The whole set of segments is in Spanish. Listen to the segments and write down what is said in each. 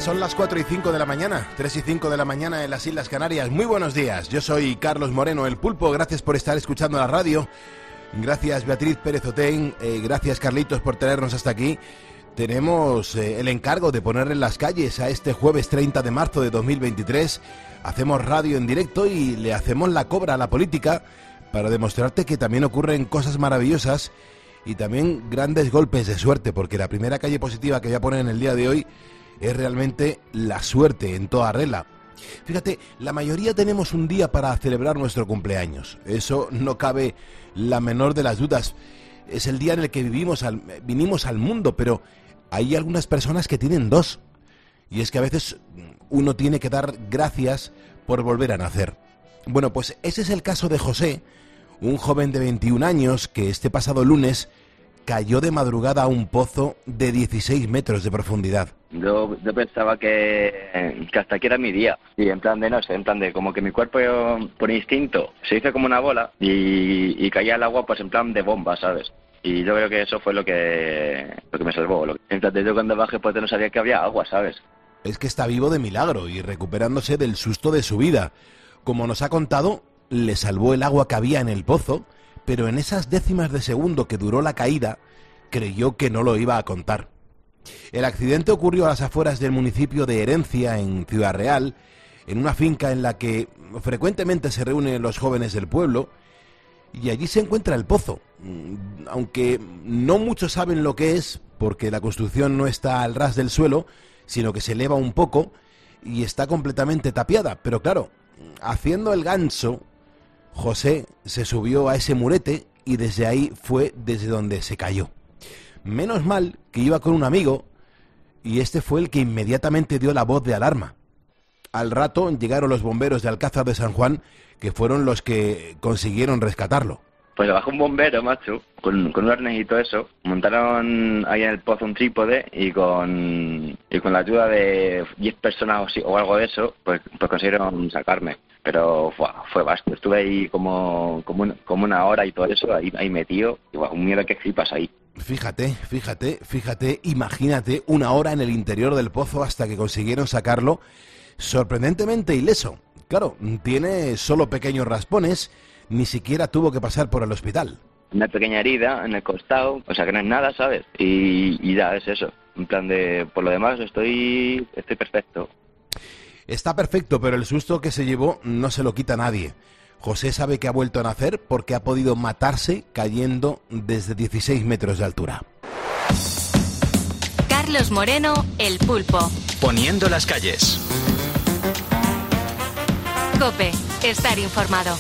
Son las 4 y 5 de la mañana, 3 y 5 de la mañana en las Islas Canarias. Muy buenos días, yo soy Carlos Moreno, el Pulpo. Gracias por estar escuchando la radio. Gracias Beatriz Pérez Otein, gracias Carlitos por tenernos hasta aquí. Tenemos el encargo de poner en las calles a este jueves 30 de marzo de 2023. Hacemos radio en directo y le hacemos la cobra a la política para demostrarte que también ocurren cosas maravillosas y también grandes golpes de suerte, porque la primera calle positiva que voy a poner en el día de hoy es realmente la suerte en toda regla. Fíjate, la mayoría tenemos un día para celebrar nuestro cumpleaños. Eso no cabe la menor de las dudas. Es el día en el que vinimos al mundo, pero hay algunas personas que tienen dos. Y es que a veces uno tiene que dar gracias por volver a nacer. Bueno, pues ese es el caso de José, un joven de 21 años que este pasado lunes cayó de madrugada a un pozo de 16 metros de profundidad. Yo pensaba que hasta aquí era mi día. Y en plan de como que mi cuerpo por instinto se hizo como una bola y caía al agua pues en plan de bomba, ¿sabes? Y yo creo que eso fue lo que me salvó. Entonces yo cuando bajé pues no sabía que había agua, ¿sabes? Es que está vivo de milagro y recuperándose del susto de su vida. Como nos ha contado, le salvó el agua que había en el pozo, pero en esas décimas de segundo que duró la caída, creyó que no lo iba a contar. El accidente ocurrió a las afueras del municipio de Herencia, en Ciudad Real, en una finca en la que frecuentemente se reúnen los jóvenes del pueblo, y allí se encuentra el pozo. Aunque no muchos saben lo que es, porque la construcción no está al ras del suelo, sino que se eleva un poco y está completamente tapiada. Pero claro, haciendo el ganso, José se subió a ese murete y desde ahí fue desde donde se cayó. Menos mal que iba con un amigo y este fue el que inmediatamente dio la voz de alarma. Al rato llegaron los bomberos de Alcázar de San Juan, que fueron los que consiguieron rescatarlo. Pues bajó un bombero, macho, con un arnés y todo eso. Montaron ahí en el pozo un trípode y con la ayuda de 10 personas o algo de eso, pues consiguieron sacarme. Pero fue vasto. Estuve ahí como una hora y todo eso, ahí metido. Y un miedo que flipas ahí. Fíjate, imagínate una hora en el interior del pozo hasta que consiguieron sacarlo, sorprendentetemente ileso. Claro, tiene solo pequeños raspones, ni siquiera tuvo que pasar por el hospital. Una pequeña herida en el costado, o sea que no es nada, ¿sabes? Y ya es eso. En plan de, por lo demás estoy perfecto. Está perfecto, pero el susto que se llevó no se lo quita a nadie. José sabe que ha vuelto a nacer porque ha podido matarse cayendo desde 16 metros de altura. Carlos Moreno, el Pulpo. Poniendo las calles. COPE, estar informado.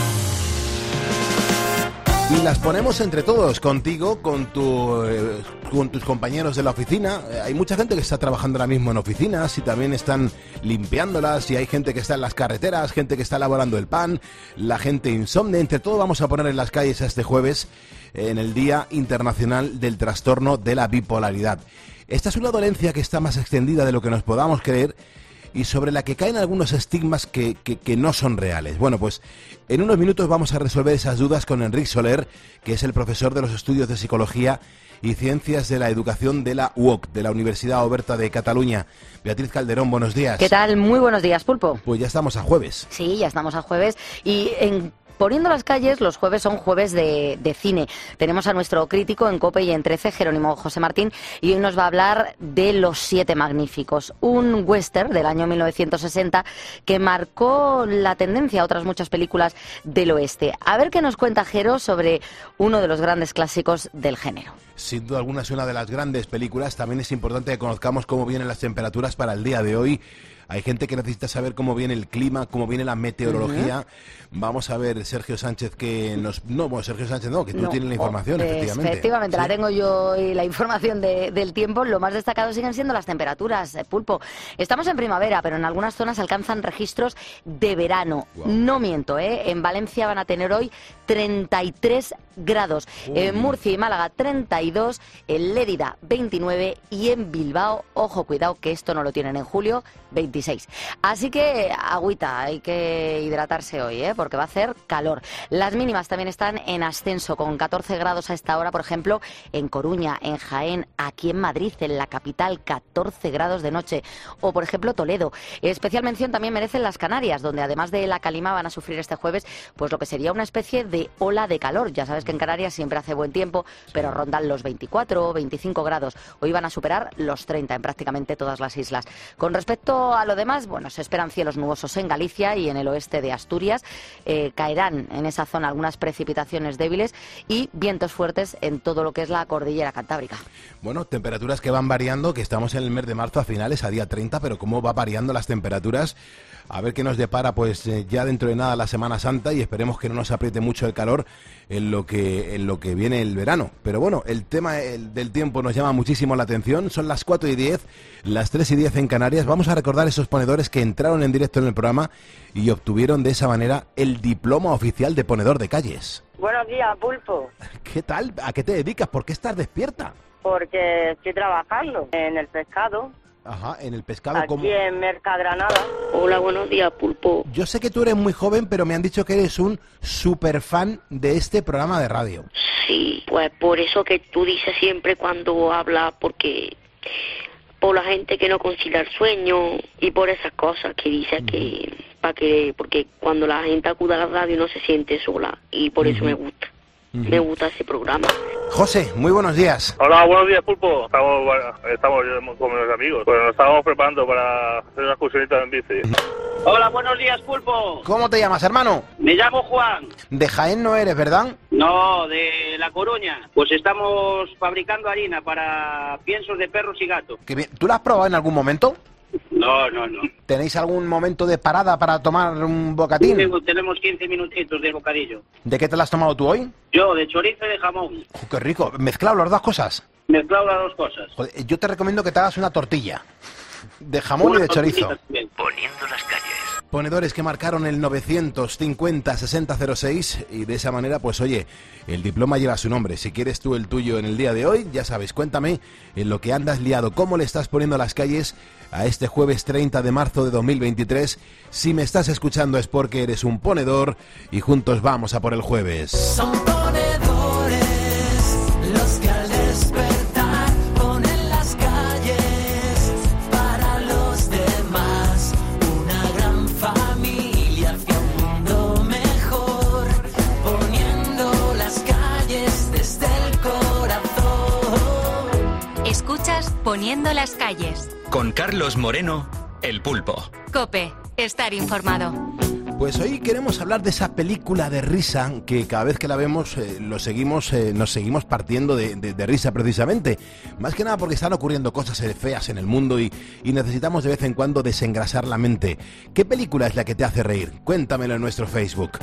Y las ponemos entre todos, contigo, con tus compañeros de la oficina. Hay mucha gente que está trabajando ahora mismo en oficinas y también están limpiándolas, y hay gente que está en las carreteras, gente que está elaborando el pan, la gente insomne. Entre todo vamos a poner en las calles a este jueves, en el Día Internacional del Trastorno de la Bipolaridad. Esta es una dolencia que está más extendida de lo que nos podamos creer y sobre la que caen algunos estigmas que no son reales. Bueno, pues en unos minutos vamos a resolver esas dudas con Enric Soler, que es el profesor de los estudios de Psicología y Ciencias de la Educación de la UOC, de la Universidad Oberta de Cataluña. Beatriz Calderón, buenos días. ¿Qué tal? Muy buenos días, Pulpo. Pues ya estamos a jueves. Sí, ya estamos a jueves y Poniendo las calles, los jueves son jueves de cine. Tenemos a nuestro crítico en COPE y en 13, Jerónimo José Martín, y hoy nos va a hablar de Los Siete Magníficos, un western del año 1960 que marcó la tendencia a otras muchas películas del oeste. A ver qué nos cuenta Jero sobre uno de los grandes clásicos del género. Sin duda alguna es una de las grandes películas. También es importante que conozcamos cómo vienen las temperaturas para el día de hoy. Hay gente que necesita saber cómo viene el clima, cómo viene la meteorología. Vamos a ver, Sergio Sánchez, que nos... No, bueno, Sergio Sánchez no, que tú tienes la información, efectivamente. Efectivamente, ¿sí? La tengo yo y la información del tiempo. Lo más destacado siguen siendo las temperaturas, Pulpo. Estamos en primavera, pero en algunas zonas alcanzan registros de verano. Wow. No miento, En Valencia van a tener hoy 33 grados. En Murcia y Málaga 32, en Lérida 29 y en Bilbao, ojo, cuidado, que esto no lo tienen en julio, 28. 26. Así que agüita, hay que hidratarse hoy, porque va a hacer calor. Las mínimas también están en ascenso, con 14 grados a esta hora, por ejemplo, en Coruña, en Jaén, aquí en Madrid, en la capital, 14 grados de noche. O, por ejemplo, Toledo. Especial mención también merecen las Canarias, donde además de la calima van a sufrir este jueves pues lo que sería una especie de ola de calor. Ya sabes que en Canarias siempre hace buen tiempo, pero rondan los 24 o 25 grados. Hoy van a superar los 30 en prácticamente todas las islas. Con respecto a lo demás, bueno, se esperan cielos nubosos en Galicia y en el oeste de Asturias. Caerán en esa zona algunas precipitaciones débiles y vientos fuertes en todo lo que es la cordillera cantábrica. Bueno, temperaturas que van variando, que estamos en el mes de marzo a finales, a día 30, pero cómo va variando las temperaturas. A ver qué nos depara pues ya dentro de nada la Semana Santa, y esperemos que no nos apriete mucho el calor en lo que viene el verano. Pero bueno, el tema del tiempo nos llama muchísimo la atención. Son las 4:10, las 3:10 en Canarias. Vamos a recordar esos ponedores que entraron en directo en el programa y obtuvieron de esa manera el diploma oficial de ponedor de calles. Buenos días, Pulpo. ¿Qué tal? ¿A qué te dedicas? ¿Por qué estás despierta? Porque estoy trabajando en el pescado. Ajá, en el pescado. Aquí ¿cómo? en Mercagranada. Hola, buenos días, Pulpo. Yo sé que tú eres muy joven, pero me han dicho que eres un super fan de este programa de radio. Sí, pues por eso que tú dices siempre cuando hablas, porque por la gente que no concilia el sueño y por esas cosas que dices porque cuando la gente acude a la radio no se siente sola, y por eso me gusta. Me gusta ese programa. José, muy buenos días. Hola, buenos días, Pulpo. Estamos con mis amigos. Pues nos estábamos preparando para hacer una excursionita en bici. Hola, buenos días, Pulpo. ¿Cómo te llamas, hermano? Me llamo Juan. De Jaén no eres, ¿verdad? No, de La Coruña. Pues estamos fabricando harina para piensos de perros y gatos. Qué bien. ¿Tú la has probado en algún momento? No. ¿Tenéis algún momento de parada para tomar un bocatín? Tenemos 15 minutitos de bocadillo. ¿De qué te la has tomado tú hoy? Yo, de chorizo y de jamón. ¡Qué rico! ¿Mezclado las dos cosas? Mezclado las dos cosas. Joder, yo te recomiendo que te hagas una tortilla de jamón y de chorizo. Poniendo las calles. Ponedores que marcaron el 950-6006 y de esa manera, pues oye, el diploma lleva su nombre. Si quieres tú el tuyo en el día de hoy, ya sabes, cuéntame en lo que andas liado, cómo le estás poniendo las calles a este jueves 30 de marzo de 2023. Si me estás escuchando es porque eres un ponedor y juntos vamos a por el jueves. Son ponedores los que al despertar ponen las calles para los demás. Una gran familia hacia un mundo mejor, poniendo las calles desde el corazón. Escuchas Poniendo las calles. Con Carlos Moreno, El Pulpo. COPE, estar informado. Pues hoy queremos hablar de esa película de risa que cada vez que la vemos nos seguimos partiendo de risa precisamente. Más que nada porque están ocurriendo cosas feas en el mundo y necesitamos de vez en cuando desengrasar la mente. ¿Qué película es la que te hace reír? Cuéntamelo en nuestro Facebook.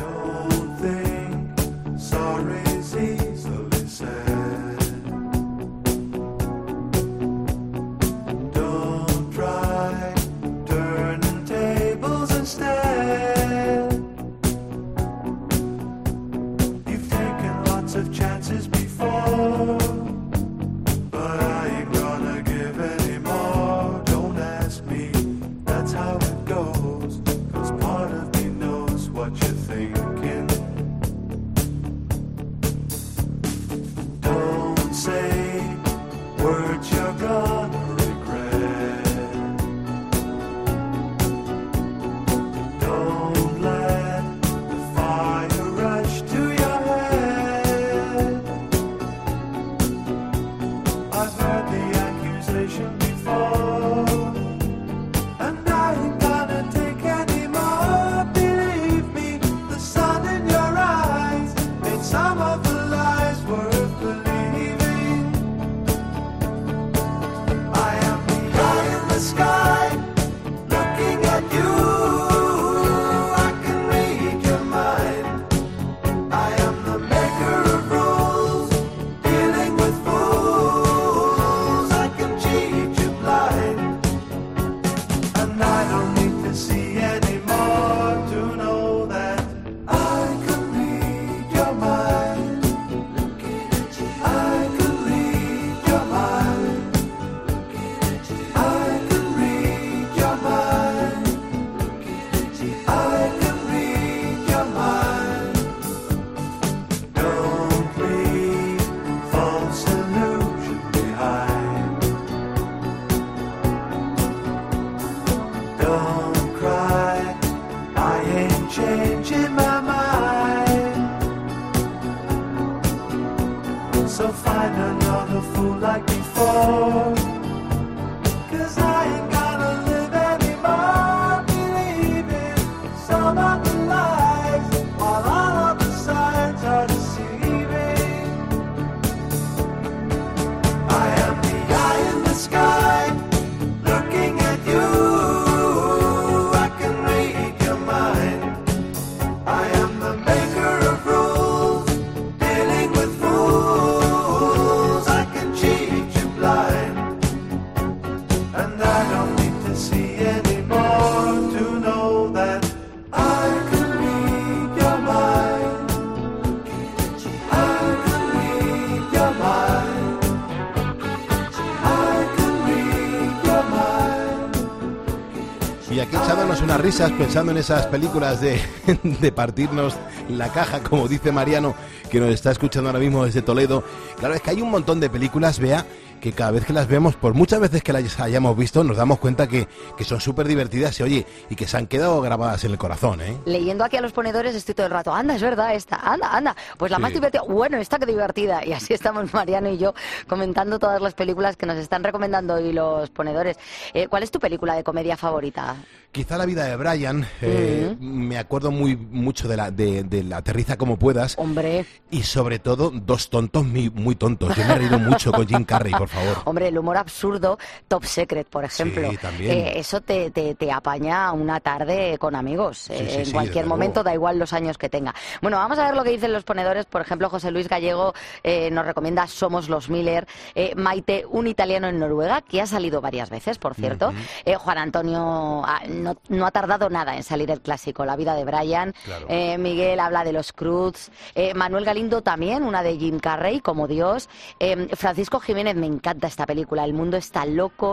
Y aquí echándonos unas risas pensando en esas películas de partirnos la caja, como dice Mariano, que nos está escuchando ahora mismo desde Toledo. Claro, es que hay un montón de películas, Bea, que cada vez que las vemos, por muchas veces que las hayamos visto, nos damos cuenta que son súper divertidas y, oye, y que se han quedado grabadas en el corazón, ¿eh? Leyendo aquí a los ponedores estoy todo el rato, anda, es verdad esta, anda, pues la más divertida, bueno, esta que divertida. Y así estamos Mariano y yo comentando todas las películas que nos están recomendando hoy los ponedores. ¿Cuál es tu película de comedia favorita? Quizá La vida de Brian, me acuerdo mucho de la Aterriza como puedas. Hombre. Y sobre todo, Dos tontos muy tontos. Yo me he reído mucho con Jim Carrey, por favor. Hombre, el humor absurdo, Top Secret, por ejemplo. Sí, también. Eso te apaña una tarde con amigos. En cualquier momento, da igual los años que tenga. Bueno, vamos a ver lo que dicen los ponedores. Por ejemplo, José Luis Gallego nos recomienda Somos los Miller. Maite, un italiano en Noruega, que ha salido varias veces, por cierto. Juan Antonio no ha tardado nada en salir el clásico, La vida de Brian. Claro. Miguel habla de los Cruz. Manuel Galindo también, una de Jim Carrey, como Dios. Francisco Jiménez, me encanta esta película. El mundo está loco,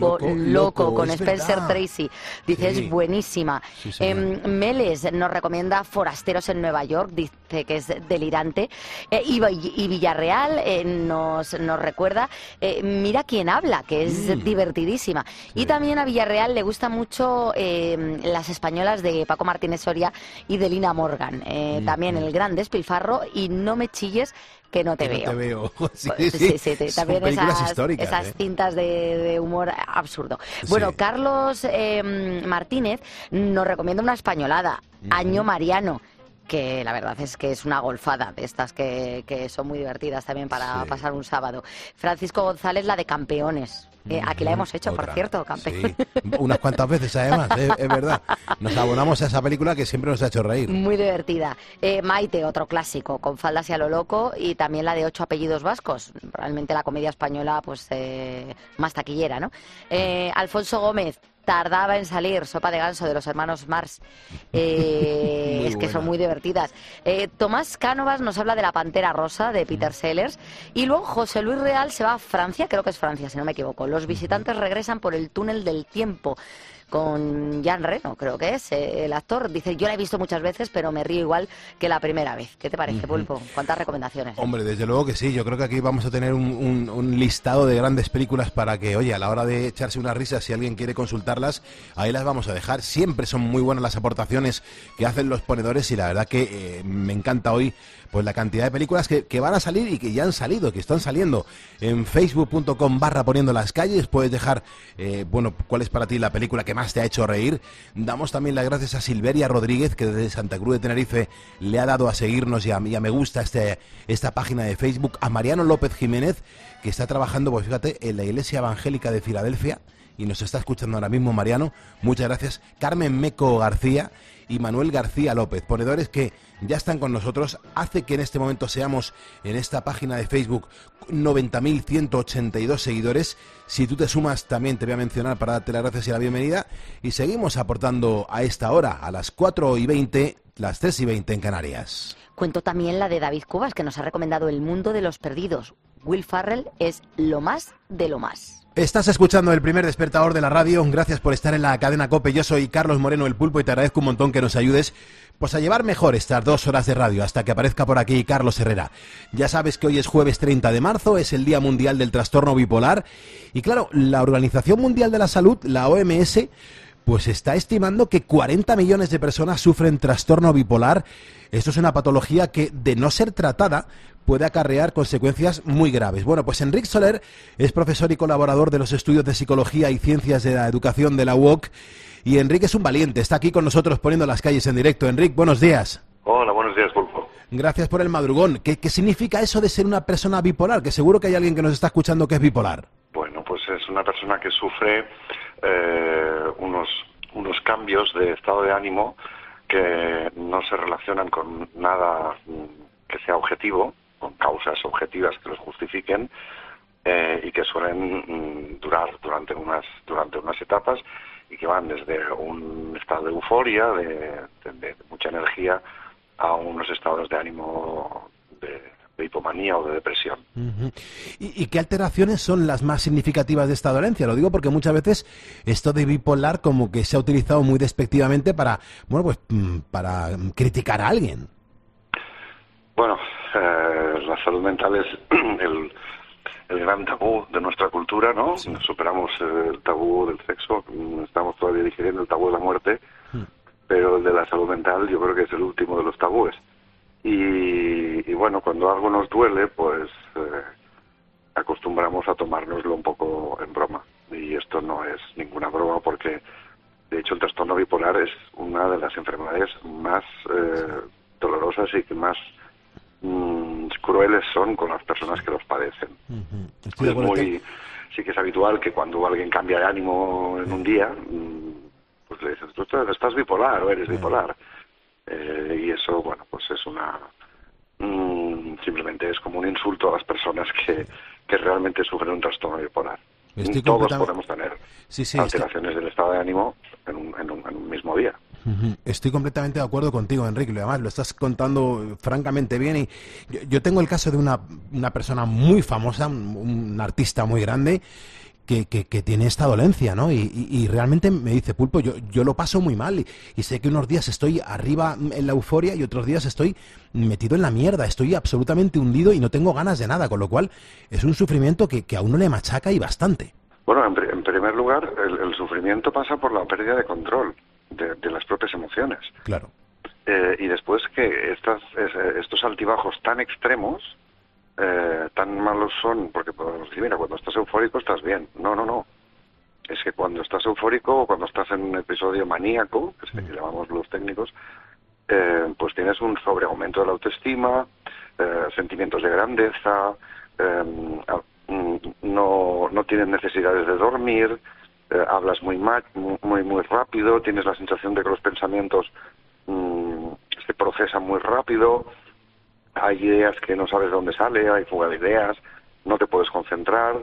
con Spencer Tracy. Dice, es buenísima. Sí, Meles nos recomienda Forasteros en Nueva York. Dice que es delirante. Y Villarreal nos recuerda Mira quién habla, que es divertidísima. Y también a Villarreal le gusta mucho Las españolas de Paco Martínez Soria y de Lina Morgan. También El gran despilfarro y No me chilles, que no te veo. No te veo. Sí, también películas históricas, esas cintas de humor absurdo. Bueno, Carlos Martínez nos recomienda una españolada, Año Mariano, que la verdad es que es una golfada de estas que son muy divertidas también para pasar un sábado. Francisco González, la de Campeones. Aquí la hemos hecho, por cierto, Campeones. Sí, unas cuantas veces además, es verdad. Nos abonamos a esa película que siempre nos ha hecho reír. Muy divertida. Maite, otro clásico, Con faldas y a lo loco, y también la de 8 apellidos vascos. Realmente la comedia española, pues, más taquillera, ¿no? Alfonso Gómez, tardaba en salir, Sopa de ganso, de los hermanos Mars. Es que son muy divertidas. Tomás Cánovas nos habla de La pantera rosa, de Peter Sellers. Y luego José Luis Real se va a Francia, creo que es Francia, si no me equivoco. Los visitantes regresan por el túnel del tiempo, con Jean Reno, creo que es el actor. Dice, yo la he visto muchas veces, pero me río igual que la primera vez. ¿Qué te parece, Pulpo? ¿Cuántas recomendaciones? Hombre, desde luego que sí. Yo creo que aquí vamos a tener un listado de grandes películas para que, oye, a la hora de echarse unas risas, si alguien quiere consultarlas, ahí las vamos a dejar. Siempre son muy buenas las aportaciones que hacen los ponedores y la verdad que me encanta hoy pues la cantidad de películas que van a salir y que ya han salido, que están saliendo. En facebook.com/poniendo las calles puedes dejar, cuál es para ti la película que más te ha hecho reír. Damos también las gracias a Silveria Rodríguez, que desde Santa Cruz de Tenerife le ha dado a seguirnos y a me gusta esta página de Facebook. A Mariano López Jiménez, que está trabajando, pues fíjate, en la Iglesia Evangélica de Filadelfia y nos está escuchando ahora mismo, Mariano. Muchas gracias. Carmen Meco García y Manuel García López, ponedores que ya están con nosotros. Hace que en este momento seamos en esta página de Facebook 90.182 seguidores. Si tú te sumas, también te voy a mencionar para darte las gracias y la bienvenida. Y seguimos aportando a esta hora, a las 4:20, las 3:20 en Canarias. Cuento también la de David Cubas, que nos ha recomendado El mundo de los perdidos. Will Ferrell es lo más de lo más. Estás escuchando el primer despertador de la radio. Gracias por estar en la cadena COPE. Yo soy Carlos Moreno, el Pulpo, y te agradezco un montón que nos ayudes pues a llevar mejor estas 2 horas de radio hasta que aparezca por aquí Carlos Herrera. Ya sabes que hoy es jueves 30 de marzo, es el Día Mundial del Trastorno Bipolar. Y claro, la Organización Mundial de la Salud, la OMS, pues está estimando que 40 millones de personas sufren trastorno bipolar. Esto es una patología que, de no ser tratada, puede acarrear consecuencias muy graves. Bueno, pues Enric Soler es profesor y colaborador de los estudios de Psicología y Ciencias de la Educación de la UOC. Y Enric es un valiente, está aquí con nosotros poniendo las calles en directo. Enric, buenos días. Hola, buenos días, Pulpo. Gracias por el madrugón. ¿Qué significa eso de ser una persona bipolar? Que seguro que hay alguien que nos está escuchando que es bipolar. Bueno, pues es una persona que sufre unos cambios de estado de ánimo que no se relacionan con nada que sea objetivo, con causas objetivas que los justifiquen, y que suelen durar durante unas etapas y que van desde un estado de euforia, de mucha energía, a unos estados de ánimo de hipomanía o de depresión. ¿Y qué alteraciones son las más significativas de esta dolencia? Lo digo porque muchas veces esto de bipolar como que se ha utilizado muy despectivamente para, bueno, pues para criticar a alguien. Bueno, la salud mental es el gran tabú de nuestra cultura, ¿no? Sí. Superamos el tabú del sexo, estamos todavía digiriendo el tabú de la muerte, pero el de la salud mental yo creo que es el último de los tabúes. Y bueno, cuando algo nos duele, pues acostumbramos a tomárnoslo un poco en broma. Y esto no es ninguna broma porque, de hecho, el trastorno bipolar es una de las enfermedades más dolorosas y que más crueles son con las personas que los padecen. Sí que es habitual que cuando alguien cambia de ánimo en un día, pues le dices, tú estás bipolar o eres bipolar. Y eso, bueno, pues es simplemente es como un insulto a las personas que realmente sufren un trastorno bipolar. Todos podemos tener alteraciones del estado de ánimo en un mismo día. Estoy completamente de acuerdo contigo, Enrique, además lo estás contando francamente bien. Y yo tengo el caso de una persona muy famosa, un artista muy grande, que tiene esta dolencia, ¿no? Y realmente me dice, Pulpo, yo lo paso muy mal y sé que unos días estoy arriba en la euforia y otros días estoy metido en la mierda, estoy absolutamente hundido y no tengo ganas de nada, con lo cual es un sufrimiento que a uno le machaca y bastante. Bueno, en primer lugar, el sufrimiento pasa por la pérdida de control de las propias emociones. Claro. Y después que estos altibajos tan extremos tan malos son, porque podemos decir, mira, cuando estás eufórico estás bien. No. Es que cuando estás eufórico o cuando estás en un episodio maníaco, que es que llamamos los técnicos, pues tienes un sobreaumento de la autoestima, sentimientos de grandeza, no tienes necesidades de dormir, hablas muy rápido, tienes la sensación de que los pensamientos se procesan muy rápido, hay ideas que no sabes de dónde sale, hay fuga de ideas, no te puedes concentrar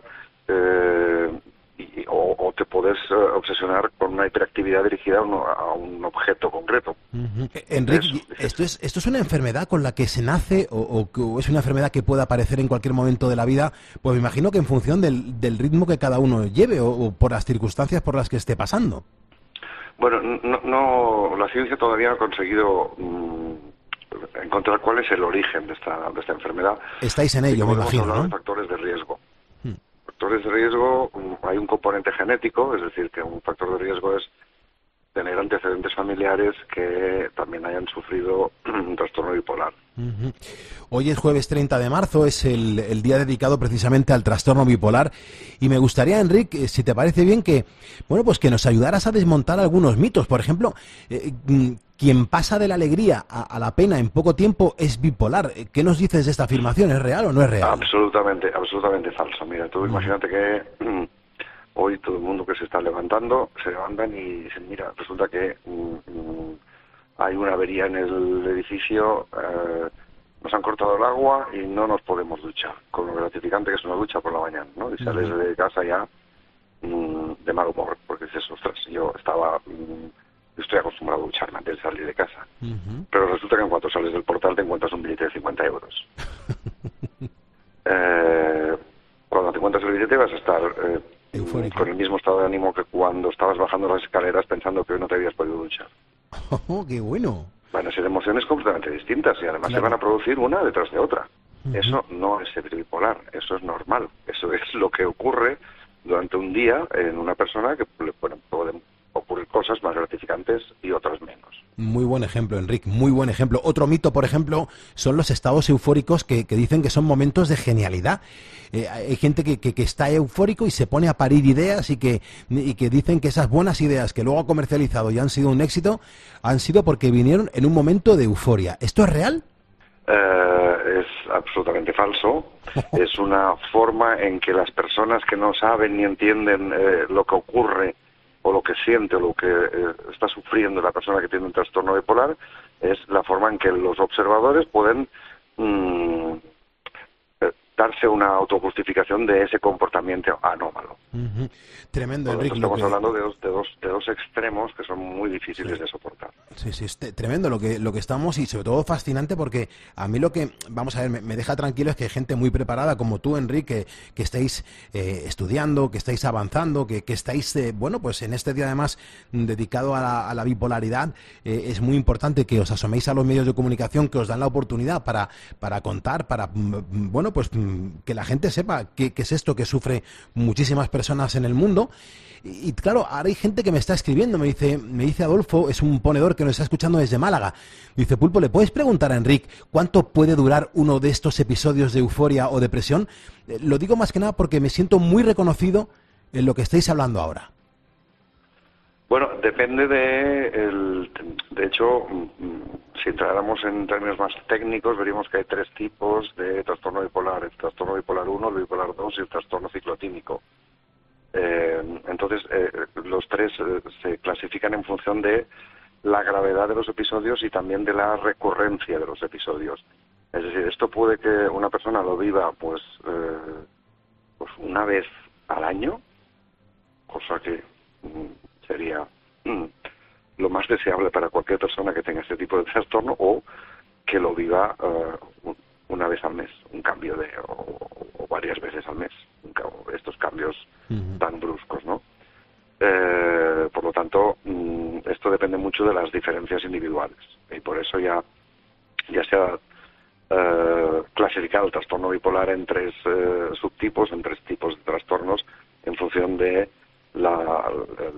o te puedes obsesionar con una hiperactividad dirigida a un objeto concreto. Enrique, ¿esto es una enfermedad con la que se nace o es una enfermedad que puede aparecer en cualquier momento de la vida? Pues me imagino que en función del ritmo que cada uno lleve o por las circunstancias por las que esté pasando. Bueno, no la ciencia todavía ha conseguido encontrar cuál es el origen de esta enfermedad. Estáis en ello, me imagino, ¿no? De factores de riesgo. Factores de riesgo, hay un componente genético, es decir, que un factor de riesgo es tener antecedentes familiares que también hayan sufrido un trastorno bipolar. Hoy es jueves 30 de marzo, es el día dedicado precisamente al trastorno bipolar y me gustaría, Enrique, si te parece bien, que nos ayudaras a desmontar algunos mitos. Por ejemplo, quien pasa de la alegría a la pena en poco tiempo es bipolar. ¿Qué nos dices de esta afirmación? ¿Es real o no es real? Absolutamente falso. Mira, tú imagínate que hoy todo el mundo que se está levantando, se levantan y dicen, mira, resulta que hay una avería en el edificio, nos han cortado el agua y no nos podemos duchar, con lo gratificante que es una ducha por la mañana, ¿no? Y sales de casa ya de mal humor, porque dices, ostras, yo estoy acostumbrado a ducharme antes de salir de casa. Pero resulta que en cuanto sales del portal te encuentras un billete de 50 euros. Cuando te encuentras el billete vas a estar con el mismo estado de ánimo que cuando estabas bajando las escaleras pensando que hoy no te habías podido duchar. ¡Oh, qué bueno! Van a ser emociones completamente distintas y además se van a producir una detrás de otra. Eso no es ser bipolar, eso es normal. Eso es lo que ocurre durante un día en una persona que pueden ocurrir cosas más gratificantes y otras menos. Muy buen ejemplo, Enrique, muy buen ejemplo. Otro mito, por ejemplo, son los estados eufóricos que dicen que son momentos de genialidad. Hay gente que está eufórico y se pone a parir ideas y que dicen que esas buenas ideas que luego ha comercializado y han sido un éxito, han sido porque vinieron en un momento de euforia. ¿Esto es real? Es absolutamente falso. Es una forma en que las personas que no saben ni entienden lo que ocurre o lo que siente o lo que está sufriendo la persona que tiene un trastorno bipolar, es la forma en que los observadores pueden darse una autojustificación de ese comportamiento anómalo. Tremendo, Enrique. Estamos hablando de dos extremos que son muy difíciles de soportar. Sí, sí, es tremendo lo que estamos y sobre todo fascinante porque a mí lo que, vamos a ver, me deja tranquilo es que hay gente muy preparada como tú, Enrique, que estáis estudiando, que estáis avanzando, que estáis, bueno, pues en este día además dedicado a la bipolaridad, es muy importante que os asoméis a los medios de comunicación que os dan la oportunidad para contar, para, bueno, pues que la gente sepa qué es esto que sufre muchísimas personas en el mundo. Y claro, ahora hay gente que me está escribiendo, me dice Adolfo, es un ponedor que nos está escuchando desde Málaga. Dice, Pulpo, ¿le puedes preguntar a Enrique cuánto puede durar uno de estos episodios de euforia o depresión? Lo digo más que nada porque me siento muy reconocido en lo que estáis hablando ahora. Bueno, depende de hecho, si entráramos en términos más técnicos, veríamos que hay 3 tipos de trastorno bipolar: el trastorno bipolar 1, el bipolar 2 y el trastorno ciclotímico. Entonces, los 3 se clasifican en función de la gravedad de los episodios y también de la recurrencia de los episodios. Es decir, esto puede que una persona lo viva pues una vez al año, cosa que sería lo más deseable para cualquier persona que tenga este tipo de trastorno, o que lo viva una vez al mes, un cambio o varias veces al mes, estos cambios tan bruscos, ¿no? Por lo tanto, esto depende mucho de las diferencias individuales y por eso ya se ha clasificado el trastorno bipolar en 3 subtipos, en 3 tipos de trastornos en función de la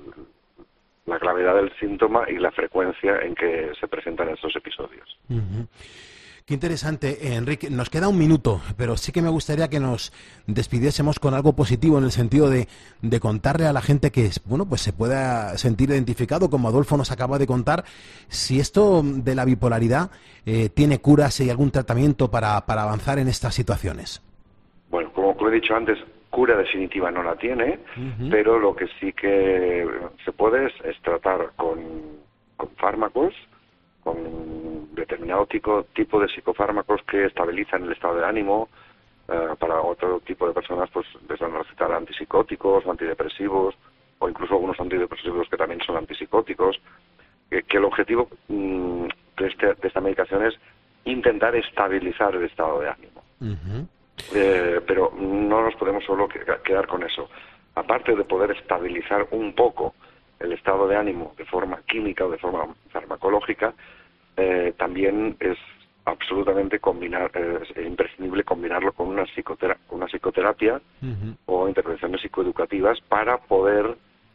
gravedad del síntoma y la frecuencia en que se presentan estos episodios. Qué interesante, Enrique. Nos queda un minuto, pero sí que me gustaría que nos despidiésemos con algo positivo en el sentido de contarle a la gente que, bueno, pues se pueda sentir identificado, como Adolfo nos acaba de contar, si esto de la bipolaridad tiene cura, si hay algún tratamiento para avanzar en estas situaciones. Bueno, como he dicho antes, cura definitiva no la tiene, pero lo que sí que se puede es tratar con fármacos, con determinado tipo de psicofármacos que estabilizan el estado de ánimo. Para otro tipo de personas pues les van a recetar antipsicóticos, antidepresivos, o incluso algunos antidepresivos que también son antipsicóticos, que el objetivo de esta medicación es intentar estabilizar el estado de ánimo. Pero no nos podemos solo quedar con eso. Aparte de poder estabilizar un poco el estado de ánimo de forma química o de forma farmacológica, también es absolutamente imprescindible combinarlo con una psicoterapia o intervenciones psicoeducativas para poder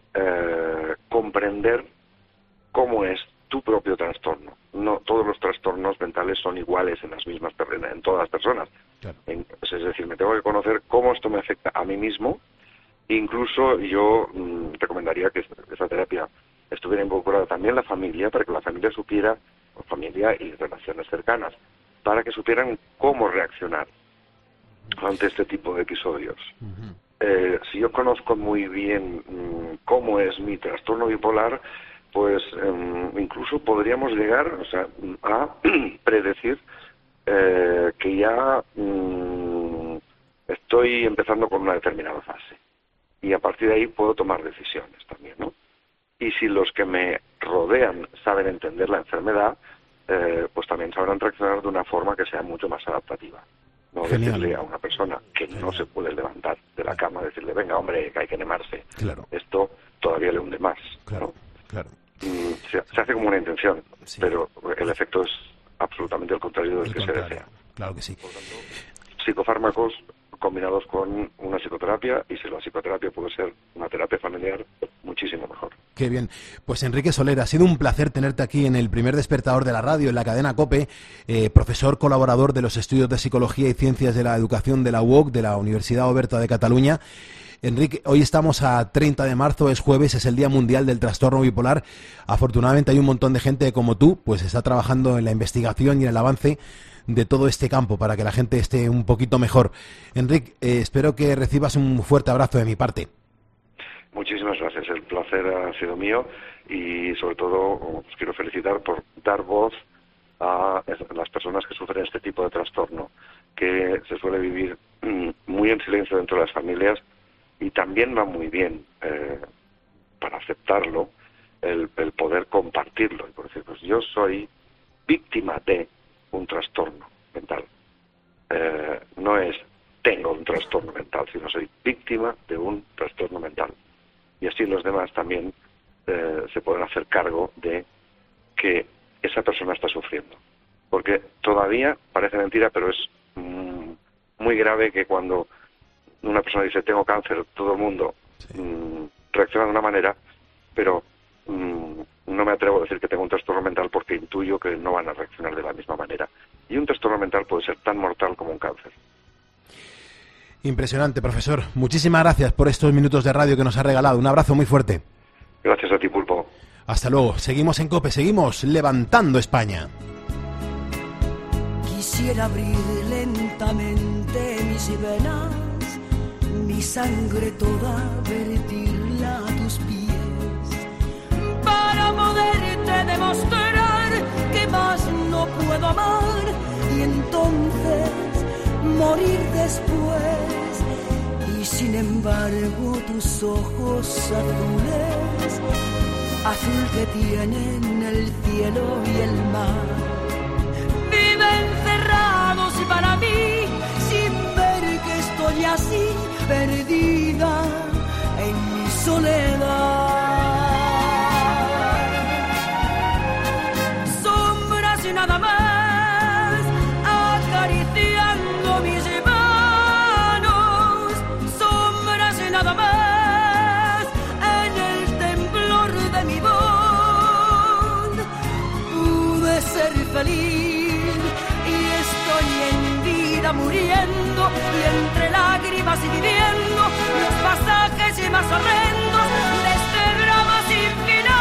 comprender cómo es tu propio trastorno. No todos los trastornos mentales son iguales en todas las personas. Claro. Es decir, me tengo que conocer cómo esto me afecta a mí mismo. Incluso yo recomendaría que esa terapia estuviera involucrada también la familia, para que la familia supiera, familia y relaciones cercanas, para que supieran cómo reaccionar ante este tipo de episodios. Si yo conozco muy bien cómo es mi trastorno bipolar, pues incluso podríamos llegar, a predecir que ya estoy empezando con una determinada fase. Y a partir de ahí puedo tomar decisiones también, ¿no? Y si los que me rodean saben entender la enfermedad, pues también sabrán reaccionar de una forma que sea mucho más adaptativa. No Genial. Decirle a una persona que no se puede levantar de la cama, decirle, venga, hombre, que hay que animarse. Claro. Esto todavía le hunde más. Claro, ¿no? claro. Se hace como una intención, sí, pero el efecto es absolutamente el contrario del que se desea. Claro que sí. Por lo tanto, psicofármacos combinados con una psicoterapia, y si la psicoterapia puede ser una terapia familiar, muchísimo mejor. Qué bien. Pues Enrique Soler, ha sido un placer tenerte aquí en el primer despertador de la radio, en la cadena COPE, profesor colaborador de los estudios de Psicología y Ciencias de la Educación de la UOC, de la Universidad Oberta de Cataluña. Enrique, hoy estamos a 30 de marzo, es jueves, es el Día Mundial del Trastorno Bipolar. Afortunadamente hay un montón de gente como tú, pues está trabajando en la investigación y en el avance de todo este campo para que la gente esté un poquito mejor. Enrique, espero que recibas un fuerte abrazo de mi parte. Muchísimas gracias, el placer ha sido mío y sobre todo os quiero felicitar por dar voz a las personas que sufren este tipo de trastorno, que se suele vivir muy en silencio dentro de las familias, y también va muy bien para aceptarlo el poder compartirlo y por decir, pues yo soy víctima de un trastorno mental. No es tengo un trastorno mental, sino soy víctima de un trastorno mental. Y así los demás también se pueden hacer cargo de que esa persona está sufriendo. Porque todavía, parece mentira, pero es muy grave que cuando una persona dice tengo cáncer, todo el mundo reacciona de una manera, pero no me atrevo a decir que tengo un trastorno mental porque intuyo que no van a reaccionar de la misma manera. Y un trastorno mental puede ser tan mortal como un cáncer. Impresionante, profesor. Muchísimas gracias por estos minutos de radio que nos ha regalado. Un abrazo muy fuerte. Gracias a ti, Pulpo. Hasta luego. Seguimos en COPE, seguimos levantando España. Quisiera abrir lentamente mis venas, mi sangre toda vertirla a tus pies, para poderte demostrar que más no puedo amar y entonces morir después. Y sin embargo tus ojos azules, azul que tienen el cielo y el mar, viven cerrados para mí, sin ver que estoy así, perdida en mi soledad. Sombras y nada más, acariciando mis manos, sombras y nada más, en el temblor de mi voz, pude ser feliz y estoy en vida muriendo y entre lágrimas y viviendo los pasajes y más horrendos de este drama sin final.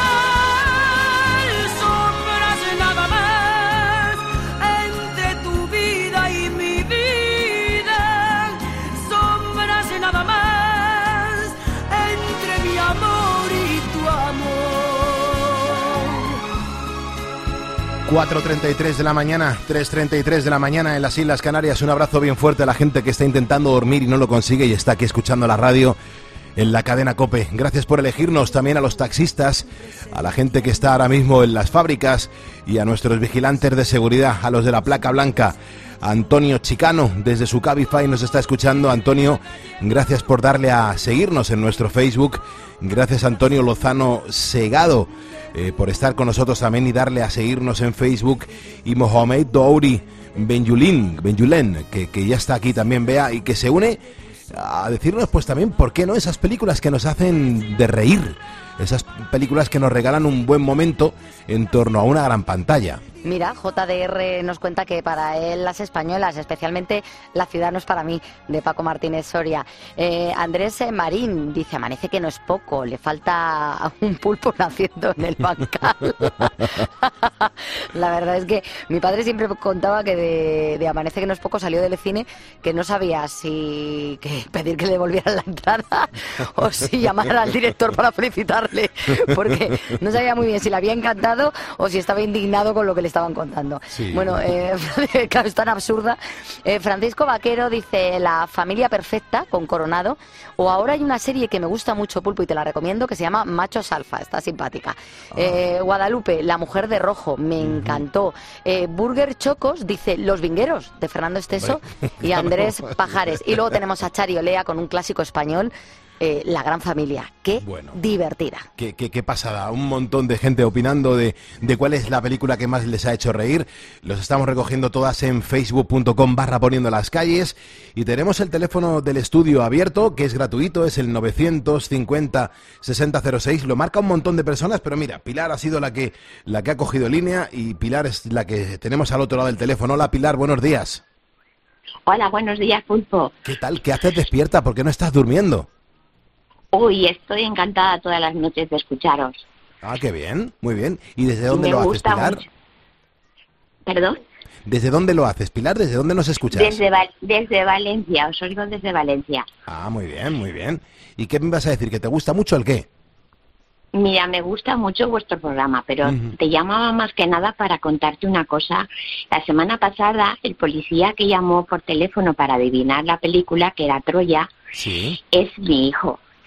Sombras y nada más entre tu vida y mi vida, sombras y nada más entre mi amor y tu amor. 4:33 de la mañana, 3:33 de la mañana en las Islas Canarias. Un abrazo bien fuerte a la gente que está intentando dormir y no lo consigue y está aquí escuchando la radio en la cadena COPE. Gracias por elegirnos, también a los taxistas, a la gente que está ahora mismo en las fábricas y a nuestros vigilantes de seguridad, a los de la placa blanca. Antonio Chicano, desde su Cabify, nos está escuchando. Antonio, gracias por darle a seguirnos en nuestro Facebook. Gracias, Antonio Lozano Segado, por estar con nosotros también y darle a seguirnos en Facebook. Y Mohamed Douri Benjulen, que ya está aquí también, vea, y que se une a decirnos pues también por qué no esas películas que nos hacen de reír, esas películas que nos regalan un buen momento en torno a una gran pantalla. Mira, JDR nos cuenta que para él las españolas, especialmente La ciudad no es para mí, de Paco Martínez Soria. Andrés Marín dice, amanece que no es poco, le falta un pulpo naciendo en el bancal. La verdad es que mi padre siempre contaba que de amanece que no es poco salió del cine, que no sabía si pedir que le devolvieran la entrada o si llamar al director para felicitarle, porque no sabía muy bien si le había encantado o si estaba indignado con lo que le estaban contando. Sí. Bueno, claro, es tan absurda. Francisco Vaquero dice La familia perfecta con Coronado, o ahora hay una serie que me gusta mucho, Pulpo, y te la recomiendo, que se llama Machos Alfa, está simpática. Guadalupe, La mujer de rojo, me encantó. Burger Chocos dice Los vingueros, de Fernando Esteso y Andrés Pajares. Y luego tenemos a Chari Olea con un clásico español, La gran familia. Qué divertida. Qué pasada. Un montón de gente opinando de cuál es la película que más les ha hecho reír. Los estamos recogiendo todas en facebook.com/poniendo las calles. Y tenemos el teléfono del estudio abierto, que es gratuito, es el 950-6006. Lo marca un montón de personas, pero mira, Pilar ha sido la que ha cogido línea y Pilar es la que tenemos al otro lado del teléfono. Hola, Pilar, buenos días. Hola, buenos días, Pulpo. ¿Qué tal? ¿Qué haces despierta? ¿Por qué no estás durmiendo? Uy, estoy encantada todas las noches de escucharos. Ah, qué bien, muy bien. ¿Y desde dónde lo haces, Pilar? Mucho. ¿Perdón? ¿Desde dónde lo haces, Pilar? ¿Desde dónde nos escuchas? Desde Valencia, os oigo desde Valencia. Ah, muy bien, muy bien. ¿Y qué me vas a decir? ¿Que te gusta mucho el qué? Mira, me gusta mucho vuestro programa, pero te llamaba más que nada para contarte una cosa. La semana pasada, el policía que llamó por teléfono para adivinar la película, que era Troya, ¿sí? Es mi hijo.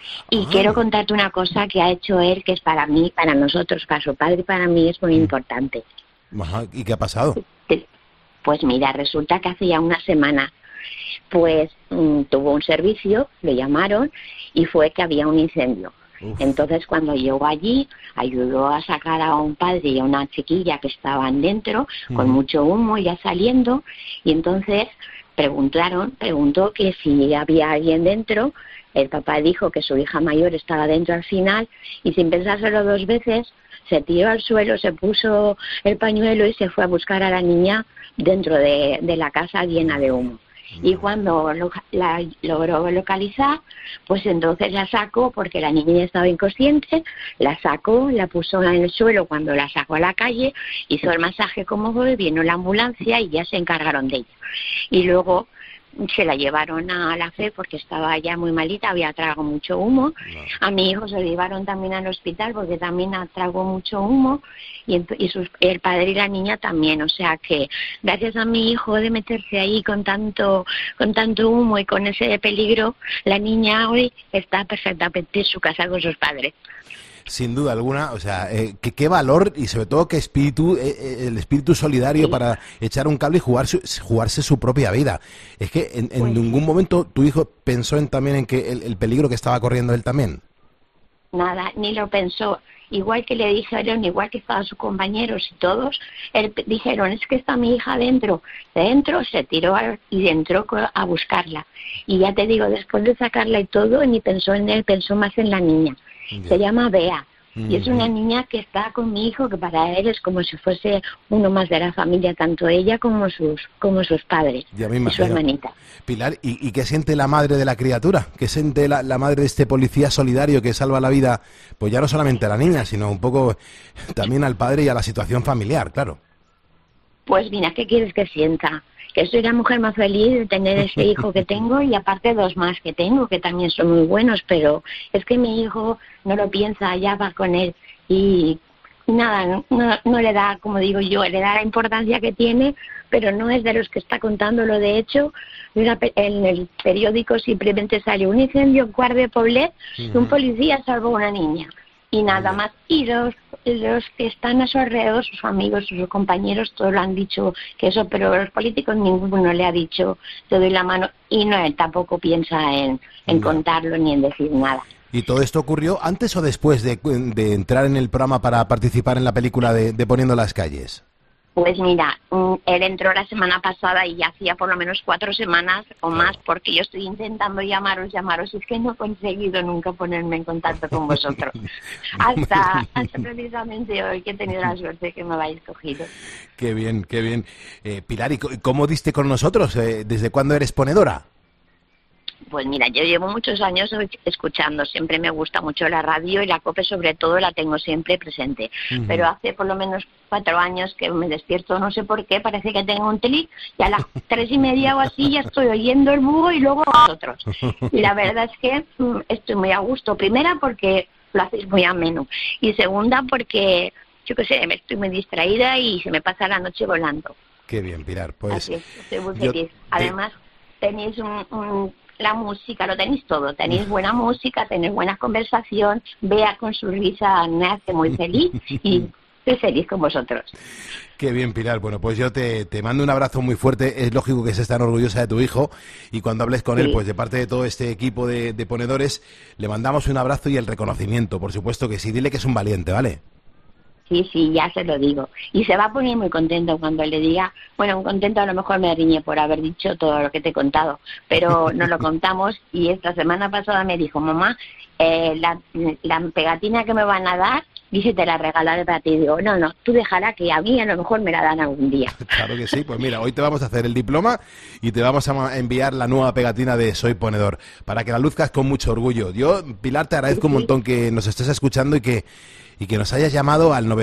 Y quiero contarte una cosa que ha hecho él, que es para mí, para nosotros, para su padre y para mí es muy importante. Ajá. ¿Y qué ha pasado? Pues mira, resulta que hace ya una semana, pues tuvo un servicio, le llamaron y fue que había un incendio. Entonces cuando llegó allí, ayudó a sacar a un padre y a una chiquilla que estaban dentro, con mucho humo ya saliendo, y entonces preguntó que si había alguien dentro. El papá dijo que su hija mayor estaba dentro al final, y sin pensárselo dos veces, se tiró al suelo, se puso el pañuelo y se fue a buscar a la niña dentro de la casa llena de humo. Y cuando la logró localizar, pues entonces la sacó, porque la niña ya estaba inconsciente, la sacó, la puso en el suelo cuando la sacó a la calle, hizo el masaje como fue, vino la ambulancia y ya se encargaron de ella. Y luego se la llevaron a la FE porque estaba ya muy malita, había tragado mucho humo. A mi hijo se lo llevaron también al hospital porque también tragó mucho humo, y el padre y la niña también. O sea que gracias a mi hijo de meterse ahí con tanto humo y con ese peligro, la niña hoy está perfectamente en su casa con sus padres. Sin duda alguna, o sea, qué valor y sobre todo qué espíritu, el espíritu solidario para echar un cable y jugarse su propia vida. Es que en ningún momento tu hijo pensó también en que el peligro que estaba corriendo él también. Nada, ni lo pensó. Igual que le dijeron, igual que estaban sus compañeros y todos, dijeron, es que está mi hija dentro. Dentro se tiró y entró a buscarla. Y ya te digo, después de sacarla y todo, ni pensó en él, pensó más en la niña. Se llama Bea. Y es una niña que está con mi hijo, que para él es como si fuese uno más de la familia, tanto ella como sus padres y su hermanita. Pilar, ¿y qué siente la madre de la criatura? ¿Qué siente la madre de este policía solidario que salva la vida, pues ya no solamente a la niña, sino un poco también al padre y a la situación familiar, claro? Pues mira, ¿qué quieres que sienta? Que soy la mujer más feliz de tener ese hijo que tengo, y aparte dos más que tengo, que también son muy buenos, pero es que mi hijo no lo piensa, ya va con él y nada, no le da, como digo yo, le da la importancia que tiene, pero no es de los que está contándolo. De hecho, en el periódico simplemente salió un incendio en Quart de Poblet y un policía salvó a una niña. Y nada más. Y los que están a su alrededor, sus amigos, sus compañeros, todos lo han dicho que eso, pero los políticos ninguno le ha dicho te doy la mano, y no, él tampoco piensa en contarlo ni en decir nada. ¿Y todo esto ocurrió antes o después de entrar en el programa para participar en la película de Poniendo las calles? Pues mira, él entró la semana pasada y ya hacía por lo menos 4 semanas o más, porque yo estoy intentando llamaros, y es que no he conseguido nunca ponerme en contacto con vosotros. hasta precisamente hoy, que he tenido la suerte que me habéis cogido. Qué bien, qué bien. Pilar, ¿y cómo diste con nosotros? ¿Desde cuándo eres ponedora? Pues mira, yo llevo muchos años escuchando, siempre me gusta mucho la radio y la COPE sobre todo la tengo siempre presente, pero hace por lo menos 4 años que me despierto, no sé por qué, parece que tengo un clic y a las 3:30 o así ya estoy oyendo el búho y luego a vosotros. Y la verdad es que estoy muy a gusto, primera porque lo hacéis muy ameno y segunda porque, yo qué sé, estoy muy distraída y se me pasa la noche volando. Qué bien, Pilar, pues... Así es, estoy muy feliz. Además, tenéis la música, lo tenéis todo, tenéis buena música, tenéis buena conversación, Bea con su risa me hace muy feliz y estoy feliz con vosotros. Qué bien, Pilar. Bueno, pues yo te mando un abrazo muy fuerte. Es lógico que estés tan orgullosa de tu hijo y cuando hables con él, pues de parte de todo este equipo de ponedores, le mandamos un abrazo y el reconocimiento, por supuesto que sí. Dile que es un valiente, ¿vale? Sí, ya se lo digo. Y se va a poner muy contento cuando le diga, bueno, contento a lo mejor me riñe por haber dicho todo lo que te he contado, pero nos lo contamos y esta semana pasada me dijo, mamá, la pegatina que me van a dar, dice, te la regalaré para ti. Y digo, no, tú déjala que a mí a lo mejor me la dan algún día. Claro que sí, pues mira, hoy te vamos a hacer el diploma y te vamos a enviar la nueva pegatina de Soy Ponedor, para que la luzcas con mucho orgullo. Yo, Pilar, te agradezco un montón que nos estés escuchando y que nos hayas llamado al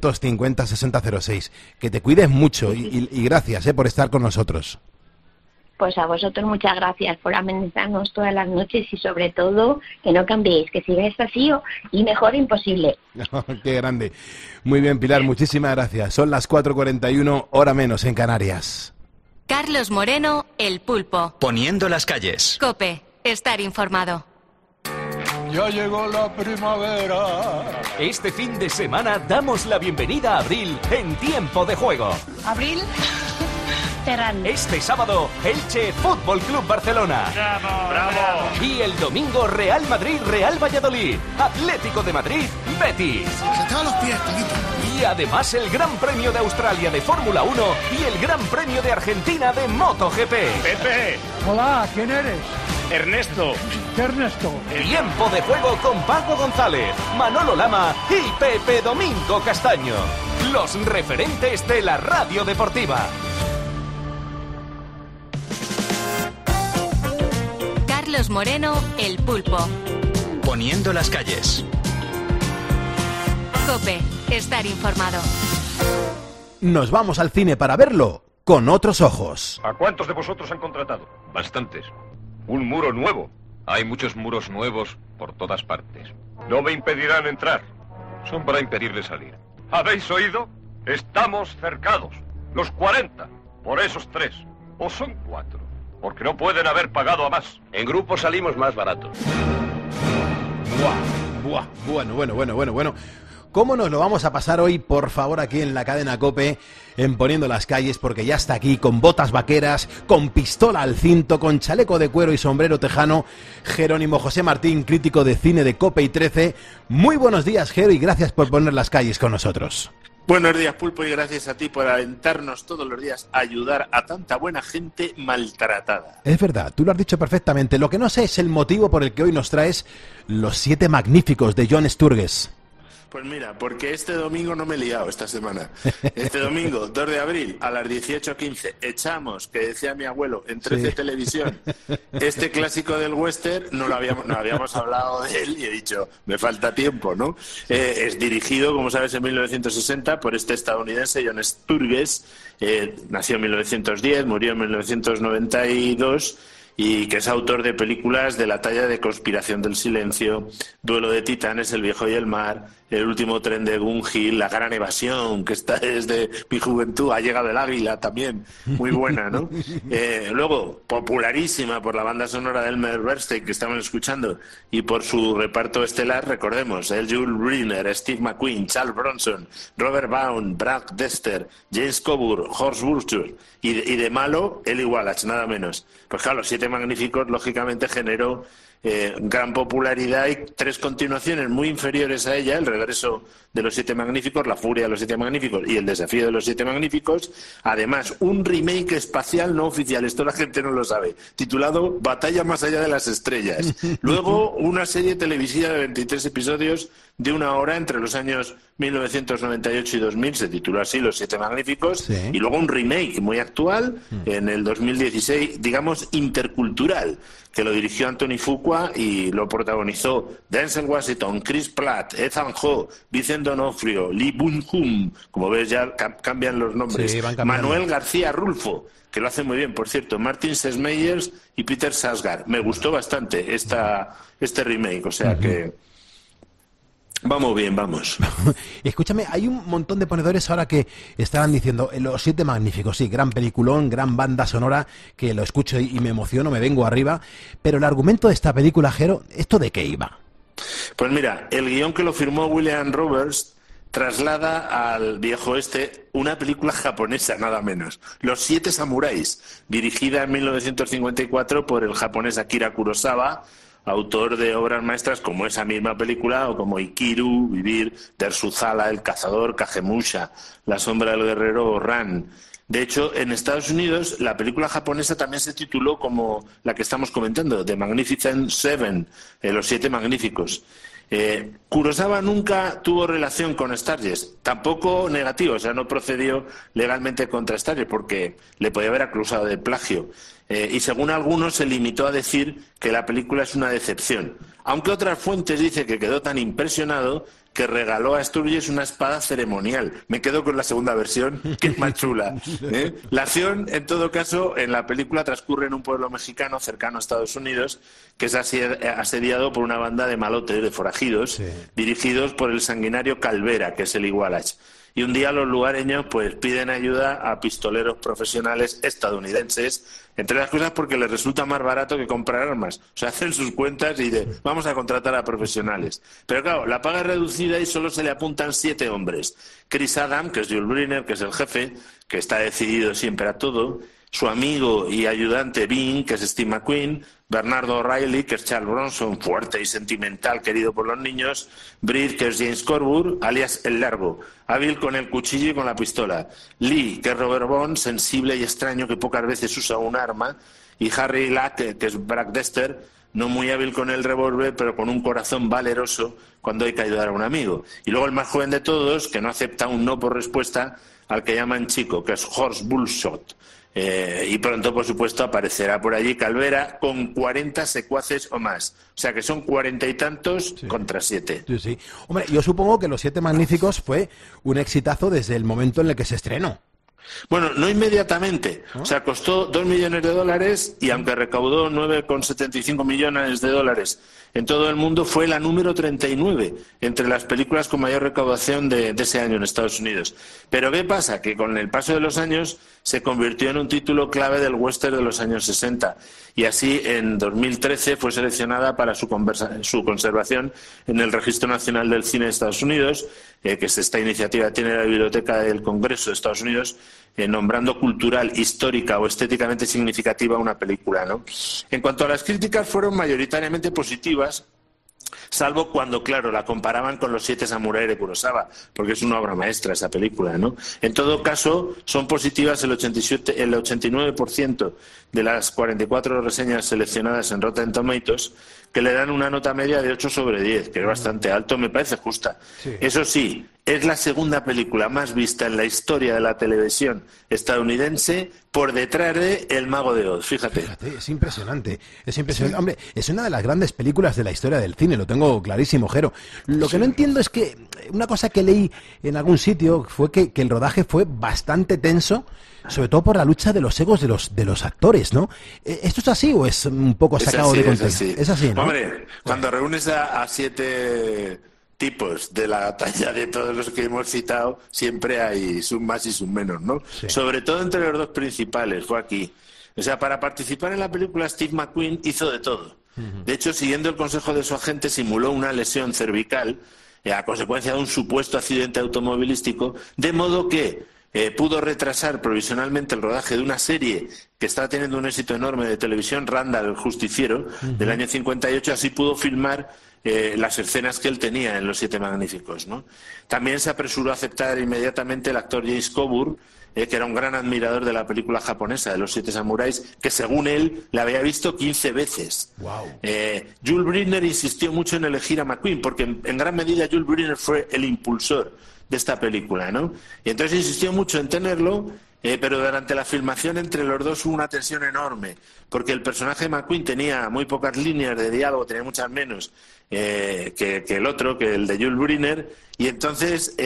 950-6006. Que te cuides mucho y gracias por estar con nosotros. Pues a vosotros muchas gracias por amenizarnos todas las noches y sobre todo que no cambiéis, que sigáis así y mejor imposible. Qué grande. Muy bien, Pilar, muchísimas gracias. Son las 4:41, hora menos en Canarias. Carlos Moreno, El Pulpo. Poniendo las calles. COPE, estar informado. ya llegó la primavera. Este fin de semana damos la bienvenida a abril en Tiempo de Juego. ¿Abril? Terán. Este sábado, Elche Fútbol Club Barcelona. ¡Bravo! ¡Bravo! Y el domingo, Real Madrid, Real Valladolid. Atlético de Madrid, Betis. Se te van los pies, Paquito. Y además el Gran Premio de Australia de Fórmula 1 y el Gran Premio de Argentina de MotoGP. Pepe. Hola, ¿quién eres? Ernesto. ¿Qué Ernesto? Tiempo de Juego con Paco González, Manolo Lama y Pepe Domingo Castaño. Los referentes de la radio deportiva. Carlos Moreno, El Pulpo. Poniendo las calles. COPE, estar informado. Nos vamos al cine para verlo con otros ojos. ¿A cuántos de vosotros han contratado? Bastantes. Un muro nuevo. Hay muchos muros nuevos por todas partes. No me impedirán entrar. Son para impedirle salir. ¿Habéis oído? Estamos cercados. Los 40. Por esos 3. O son 4. Porque no pueden haber pagado a más. En grupo salimos más baratos. Bueno. ¿Cómo nos lo vamos a pasar hoy, por favor, aquí en la cadena COPE, en Poniendo las Calles? Porque ya está aquí, con botas vaqueras, con pistola al cinto, con chaleco de cuero y sombrero tejano, Jerónimo José Martín, crítico de cine de COPE y 13. Muy buenos días, Jero, y gracias por poner las calles con nosotros. Buenos días, Pulpo, y gracias a ti por alentarnos todos los días a ayudar a tanta buena gente maltratada. Es verdad, tú lo has dicho perfectamente. Lo que no sé es el motivo por el que hoy nos traes Los 7 Magníficos de John Sturges. Pues mira, porque este domingo no me he liado esta semana. Este domingo, 2 de abril, a las 18:15, echamos, que decía mi abuelo, en 13 Televisión, este clásico del western. No habíamos hablado de él y he dicho, me falta tiempo, ¿no? Es dirigido, como sabes, en 1960 por este estadounidense, John Sturges. Nació en 1910, murió en 1992... y que es autor de películas de la talla de Conspiración del Silencio, Duelo de Titanes, El Viejo y el Mar, El Último Tren de Gun Hill, La Gran Evasión, que esta es de mi juventud, Ha Llegado el Águila también, muy buena, ¿no? Luego, popularísima por la banda sonora de Elmer Bernstein, que estamos escuchando, y por su reparto estelar, recordemos, Jules Briner, Steve McQueen, Charles Bronson, Robert Vaughn, Brad Dexter, James Coburn, Horst Wurzel, y de malo, Eli Wallach, nada menos. Pues claro, Los 7 Magníficos, lógicamente, generó gran popularidad y 3 continuaciones muy inferiores a ella: El regreso de los 7 Magníficos, La furia de los 7 Magníficos y El desafío de los 7 Magníficos. Además, un remake espacial no oficial, esto la gente no lo sabe, titulado Batalla más allá de las estrellas. Luego, una serie televisiva de 23 episodios de 1 hora entre los años 1998 y 2000, se tituló así, Los 7 Magníficos, sí. Y luego un remake muy actual, en el 2016, digamos intercultural, que lo dirigió Anthony Fuqua y lo protagonizó Denzel Washington, Chris Pratt, Ethan Hawke, Vincent D'Onofrio, Lee Boon-hum, como ves ya cambian los nombres, sí, Manuel García Rulfo, que lo hace muy bien, por cierto, Martin Sesmeyers y Peter Sarsgaard. Me gustó bastante este remake, o sea que... Vamos bien, vamos. Escúchame, hay un montón de ponedores ahora que estarán diciendo Los 7 Magníficos, sí, gran peliculón, gran banda sonora, que lo escucho y me emociono, me vengo arriba, pero el argumento de esta película, Jero, ¿esto de qué iba? Pues mira, el guión que lo firmó William Roberts traslada al viejo oeste una película japonesa, nada menos, Los 7 Samuráis, dirigida en 1954 por el japonés Akira Kurosawa, autor de obras maestras como esa misma película o como Ikiru, Vivir, Derzuzala, El cazador, Kagemusha, La sombra del guerrero o Ran. De hecho, en Estados Unidos la película japonesa también se tituló como la que estamos comentando, The Magnificent Seven, Los 7 Magníficos. Kurosawa nunca tuvo relación con Sturges, tampoco negativo, o sea, no procedió legalmente contra Sturges porque le podía haber acusado de plagio. Y según algunos se limitó a decir que la película es una decepción, aunque otras fuentes dicen que quedó tan impresionado que regaló a Sturges una espada ceremonial. Me quedo con la segunda versión, que es más chula. La acción, en todo caso, en la película transcurre en un pueblo mexicano cercano a Estados Unidos, que es asediado por una banda de malotes, de forajidos, dirigidos por el sanguinario Calvera, que es el Igualach. Y un día los lugareños pues piden ayuda a pistoleros profesionales estadounidenses, entre las cosas porque les resulta más barato que comprar armas. O sea, hacen sus cuentas y dicen, vamos a contratar a profesionales. Pero claro, la paga es reducida y solo se le apuntan 7 hombres. Chris Adam, que es Jules Briner, que es el jefe, que está decidido siempre a todo, su amigo y ayudante Bean, que es Steve McQueen, Bernardo O'Reilly, que es Charles Bronson, fuerte y sentimental, querido por los niños, Britt, que es James Corbett, alias El Largo, hábil con el cuchillo y con la pistola, Lee, que es Robert Bond, sensible y extraño, que pocas veces usa un arma, y Harry Lack, que es Brad Dexter, no muy hábil con el revólver, pero con un corazón valeroso cuando hay que ayudar a un amigo. Y luego el más joven de todos, que no acepta un no por respuesta, al que llaman Chico, que es Horst Bullshot. Y pronto, por supuesto, aparecerá por allí Calvera con 40 secuaces o más. O sea que son 40 y tantos contra 7. Sí, sí. Hombre, yo supongo que Los Siete Magníficos fue un exitazo desde el momento en el que se estrenó. Bueno, no inmediatamente. O sea, costó $2 millones y aunque recaudó 9,75 millones de dólares en todo el mundo, fue la número 39 entre las películas con mayor recaudación de ese año en Estados Unidos. Pero ¿qué pasa? Que con el paso de los años se convirtió en un título clave del western de los años 60 y así en 2013 fue seleccionada para su conservación en el Registro Nacional del Cine de Estados Unidos, que esta iniciativa tiene la Biblioteca del Congreso de Estados Unidos, nombrando cultural, histórica o estéticamente significativa una película, ¿no? En cuanto a las críticas, fueron mayoritariamente positivas, salvo cuando, claro, la comparaban con Los Siete Samuráis de Kurosawa, porque es una obra maestra esa película, ¿no? En todo caso, son positivas el 89% de las 44 reseñas seleccionadas en Rotten Tomatoes, que le dan una nota media de 8 sobre 10, que es bastante alto, me parece justa. Sí. Eso sí, es la segunda película más vista en la historia de la televisión estadounidense por detrás de El Mago de Oz, fíjate. Es impresionante, es impresionante. Sí. Hombre, es una de las grandes películas de la historia del cine, lo tengo clarísimo, Jero. Lo que no entiendo es que una cosa que leí en algún sitio fue que el rodaje fue bastante tenso, sobre todo por la lucha de los egos de los actores, ¿no? ¿Esto es así o es un poco sacado de contexto? Es así, ¿no? Hombre, cuando reúnes a 7 tipos de la talla de todos los que hemos citado, siempre hay sus más y sus menos, ¿no? Sí. Sobre todo entre los dos principales, fue aquí. O sea, para participar en la película, Steve McQueen hizo de todo. De hecho, siguiendo el consejo de su agente, simuló una lesión cervical a consecuencia de un supuesto accidente automovilístico, de modo que pudo retrasar provisionalmente el rodaje de una serie que estaba teniendo un éxito enorme de televisión, Randall, el justiciero, del año 58, así pudo filmar las escenas que él tenía en Los Siete Magníficos, ¿no? También se apresuró a aceptar inmediatamente el actor James Coburn, que era un gran admirador de la película japonesa de Los Siete Samuráis, que según él la había visto 15 veces. Wow. Jules Briner insistió mucho en elegir a McQueen, porque en gran medida Jules Briner fue el impulsor de esta película, ¿no? Y entonces insistió mucho en tenerlo, pero durante la filmación entre los dos hubo una tensión enorme, porque el personaje de McQueen tenía muy pocas líneas de diálogo, tenía muchas menos que el otro, que el de Jules Briner, y entonces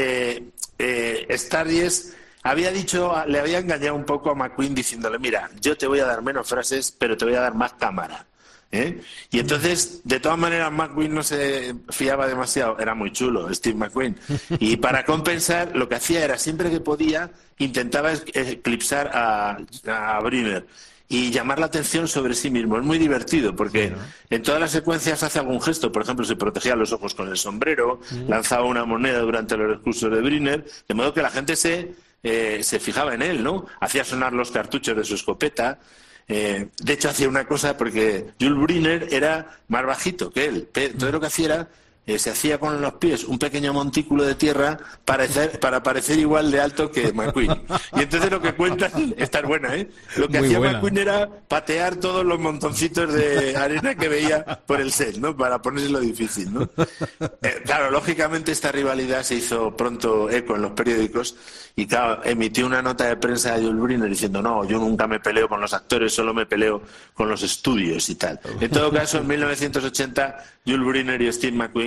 Sturges le había engañado un poco a McQueen diciéndole, mira, yo te voy a dar menos frases, pero te voy a dar más cámara. Y entonces, de todas maneras, McQueen no se fiaba demasiado, era muy chulo Steve McQueen, y para compensar lo que hacía era, siempre que podía, intentaba eclipsar a Briner y llamar la atención sobre sí mismo. Es muy divertido porque sí, ¿no? En todas las secuencias hace algún gesto. Por ejemplo, se protegía los ojos con el sombrero, lanzaba una moneda durante los discursos de Briner, de modo que la gente se fijaba en él, ¿no? Hacía sonar los cartuchos de su escopeta. De hecho, hacía una cosa, porque Jules Briner era más bajito que él. Entonces lo que hacía era, se hacía con los pies un pequeño montículo de tierra para parecer igual de alto que McQueen. Y entonces lo que cuentan, esta es buena, lo que hacía McQueen era patear todos los montoncitos de arena que veía por el set, ¿no? Para ponérselo difícil, ¿no? Claro, lógicamente esta rivalidad se hizo pronto eco en los periódicos y, claro, emitió una nota de prensa de Jules Briner diciendo, no, yo nunca me peleo con los actores, solo me peleo con los estudios y tal. En todo caso, en 1980, Jules Briner y Steve McQueen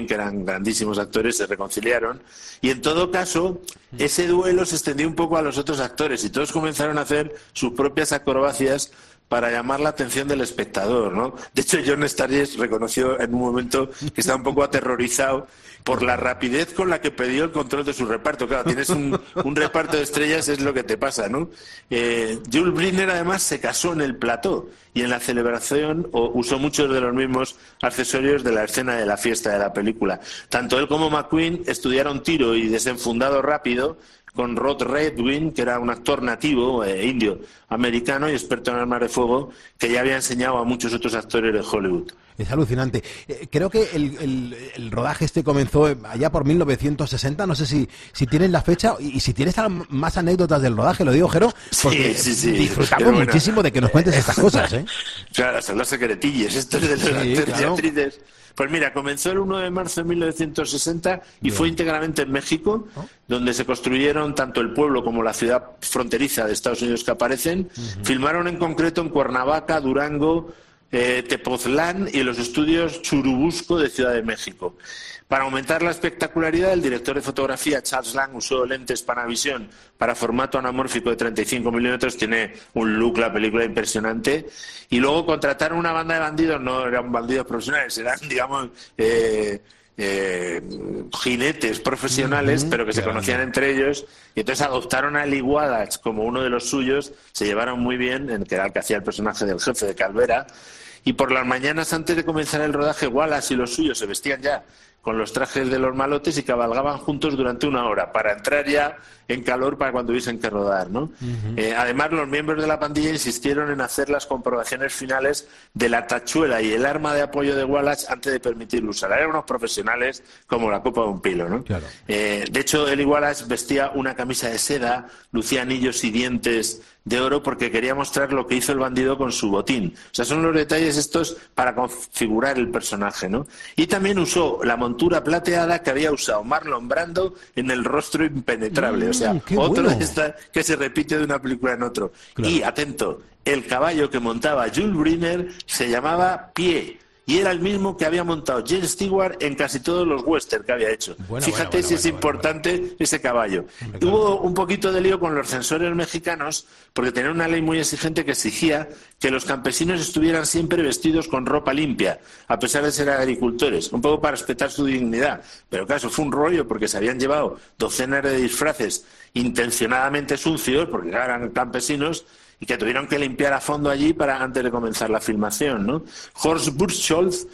McQueen, que eran grandísimos actores, se reconciliaron. Y en todo caso, ese duelo se extendió un poco a los otros actores y todos comenzaron a hacer sus propias acrobacias para llamar la atención del espectador, ¿no? De hecho, John Sturges reconoció en un momento que estaba un poco aterrorizado por la rapidez con la que pidió el control de su reparto. Claro, tienes un reparto de estrellas, es lo que te pasa, ¿no? Jules Briner, además, se casó en el plató y en la celebración usó muchos de los mismos accesorios de la escena de la fiesta de la película. Tanto él como McQueen estudiaron tiro y desenfundado rápido con Rod Redwin, que era un actor nativo, indio, americano y experto en armas de fuego, que ya había enseñado a muchos otros actores de Hollywood. Es alucinante. Creo que el rodaje comenzó allá por 1960, no sé si tienes la fecha y si tienes más anécdotas del rodaje, lo digo, Jero, porque sí. disfrutamos muchísimo de que nos cuentes estas cosas, ¿eh? Claro, son los secretillos estos de los actores y actrices. Pues mira, comenzó el 1 de marzo de 1960 y fue íntegramente en México, donde se construyeron tanto el pueblo como la ciudad fronteriza de Estados Unidos que aparecen. Filmaron en concreto en Cuernavaca, Durango, Tepoztlán y los estudios Churubusco de Ciudad de México. Para aumentar la espectacularidad, el director de fotografía Charles Lang usó lentes Panavision para formato anamórfico de 35 milímetros. Tiene un look la película impresionante. Y luego contrataron una banda de bandidos, no eran bandidos profesionales, eran, digamos, jinetes profesionales, pero que se conocían entre ellos. Y entonces adoptaron a Lee Wallace como uno de los suyos. Se llevaron muy bien, que era el que hacía el personaje del jefe de Calvera. Y por las mañanas, antes de comenzar el rodaje, Wallace y los suyos se vestían ya con los trajes de los malotes y cabalgaban juntos durante 1 hora para entrar ya en calor para cuando hubiesen que rodar, ¿no? Además, los miembros de la pandilla insistieron en hacer las comprobaciones finales de la tachuela y el arma de apoyo de Wallace antes de permitirlo usar. Eran unos profesionales como la copa de un pilo, ¿no? Claro. De hecho, Eli Wallace vestía una camisa de seda, lucía anillos y dientes de oro porque quería mostrar lo que hizo el bandido con su botín. O sea, son los detalles estos para configurar el personaje, ¿no? Y también usó la montura plateada que había usado Marlon Brando en El rostro impenetrable. O sea, otro de estas que se repite de una película en otro. Claro. Y, atento, el caballo que montaba Jules Briner se llamaba Pie. Y era el mismo que había montado James Stewart en casi todos los western que había hecho. Fíjate si es importante ese caballo. Hubo un poquito de lío con los censores mexicanos porque tenían una ley muy exigente que exigía que los campesinos estuvieran siempre vestidos con ropa limpia, a pesar de ser agricultores, un poco para respetar su dignidad. Pero claro, eso fue un rollo porque se habían llevado docenas de disfraces intencionadamente sucios, porque eran campesinos, y que tuvieron que limpiar a fondo allí antes de comenzar la filmación, ¿no? Horst Buchholz,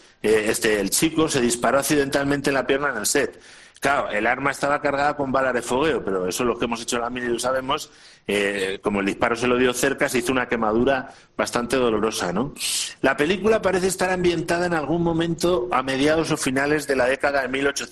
el chico, se disparó accidentalmente en la pierna en el set. Claro, el arma estaba cargada con balas de fogueo, pero eso es lo que hemos hecho en la mili, lo sabemos. Como el disparo se lo dio cerca, se hizo una quemadura bastante dolorosa, ¿no? La película parece estar ambientada en algún momento a mediados o finales de la década de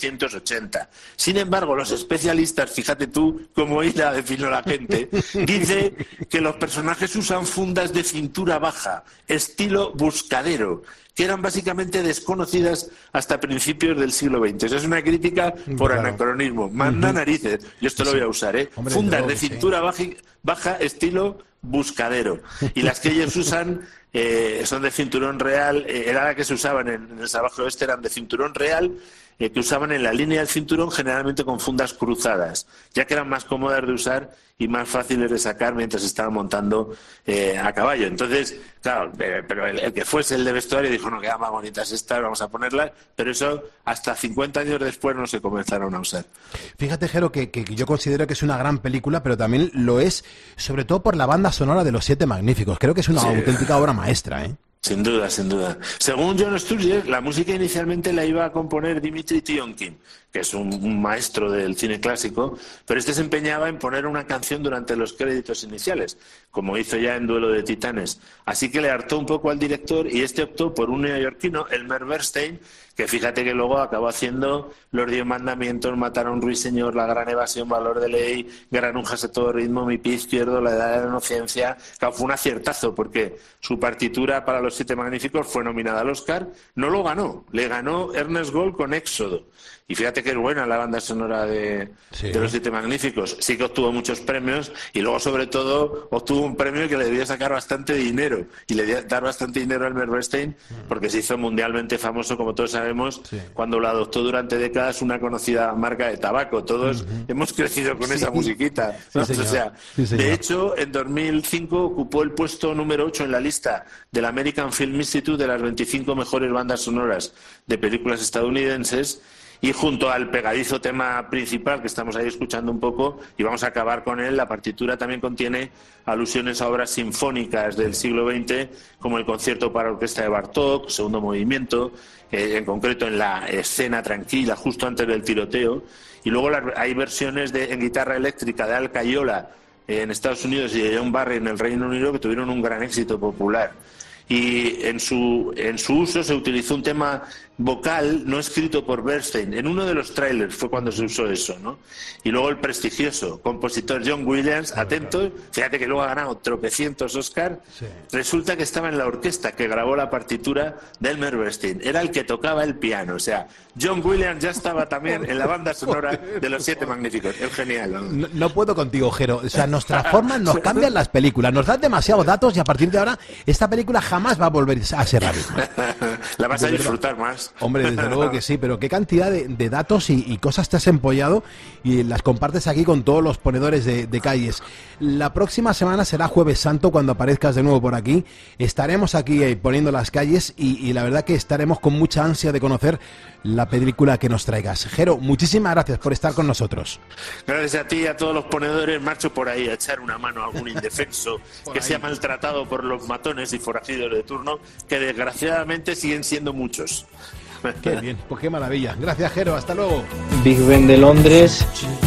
1880. Sin embargo, los especialistas, fíjate tú cómo hila de fino la gente, dice que los personajes usan fundas de cintura baja, estilo buscadero, que eran básicamente desconocidas hasta principios del siglo XX. Eso es una crítica por anacronismo. Manda narices. Yo esto lo voy a usar, ¿eh? Hombre, fundas de cintura baja, estilo buscadero. Y las que ellos usan son de cinturón real. Era la que se usaban en el salvaje oeste, eran de cinturón real, que usaban en la línea del cinturón, generalmente con fundas cruzadas, ya que eran más cómodas de usar y más fáciles de sacar mientras estaban montando a caballo. Entonces, claro, pero el que fuese el de vestuario dijo, no, quedan más bonitas estas, vamos a ponerlas, pero eso hasta 50 años después no se comenzaron a usar. Fíjate, Jero, que yo considero que es una gran película, pero también lo es, sobre todo por la banda sonora de Los Siete Magníficos. Creo que es una auténtica obra maestra, ¿eh? Sin duda, sin duda. Según John Sturges, la música inicialmente la iba a componer Dimitri Tiomkin, que es un maestro del cine clásico, pero este se empeñaba en poner una canción durante los créditos iniciales, como hizo ya en Duelo de Titanes. Así que le hartó un poco al director y este optó por un neoyorquino, Elmer Bernstein, que fíjate que luego acabó haciendo Los 10 Mandamientos, Matar a un ruiseñor, La Gran Evasión, Valor de Ley, Granujas a todo ritmo, Mi pie izquierdo, La Edad de la Inocencia. Claro, fue un aciertazo porque su partitura para Los Siete Magníficos fue nominada al Oscar, no lo ganó, le ganó Ernest Gold con Éxodo. Y fíjate fíjate que es buena la banda sonora de Los Siete Magníficos. Sí que obtuvo muchos premios y luego, sobre todo, obtuvo un premio que le debía sacar bastante dinero y le debía dar bastante dinero a Elmer Bernstein porque se hizo mundialmente famoso, como todos sabemos, cuando lo adoptó durante décadas una conocida marca de tabaco. Todos hemos crecido con esa musiquita, ¿no? De hecho, en 2005 ocupó el puesto número 8 en la lista del American Film Institute de las 25 mejores bandas sonoras de películas estadounidenses, y junto al pegadizo tema principal que estamos ahí escuchando un poco, y vamos a acabar con él, la partitura también contiene alusiones a obras sinfónicas del siglo XX, como el concierto para orquesta de Bartók, segundo movimiento, en concreto en la escena tranquila justo antes del tiroteo, y luego hay versiones en guitarra eléctrica de Al Caiola en Estados Unidos y de John Barry en el Reino Unido, que tuvieron un gran éxito popular. Y en su uso se utilizó un tema vocal no escrito por Bernstein. En uno de los trailers fue cuando se usó eso, ¿no? Y luego el prestigioso compositor John Williams, atento, fíjate que luego ha ganado tropecientos Oscar, resulta que estaba en la orquesta que grabó la partitura de Elmer Bernstein. Era el que tocaba el piano, o sea, John Williams ya estaba también en la banda sonora de Los Siete Magníficos. Es genial, ¿no? No puedo contigo, Jero. O sea, nos transforman, nos cambian las películas, nos dan demasiados datos y a partir de ahora esta película jamás va a volver a ser la misma. La vas a disfrutar más. Hombre, desde luego que sí, pero qué cantidad de datos y cosas te has empollado y las compartes aquí con todos los ponedores de calles. La próxima semana será Jueves Santo cuando aparezcas de nuevo por aquí. Estaremos aquí poniendo las calles y la verdad que estaremos con mucha ansia de conocer la película que nos traigas. Jero, muchísimas gracias por estar con nosotros. Gracias a ti y a todos los ponedores. Marcho por ahí a echar una mano a algún indefenso que sea maltratado por los matones y forajidos de turno, que desgraciadamente siguen siendo muchos. Qué bien, pues qué maravilla. Gracias, Jero, hasta luego. Big Ben de Londres.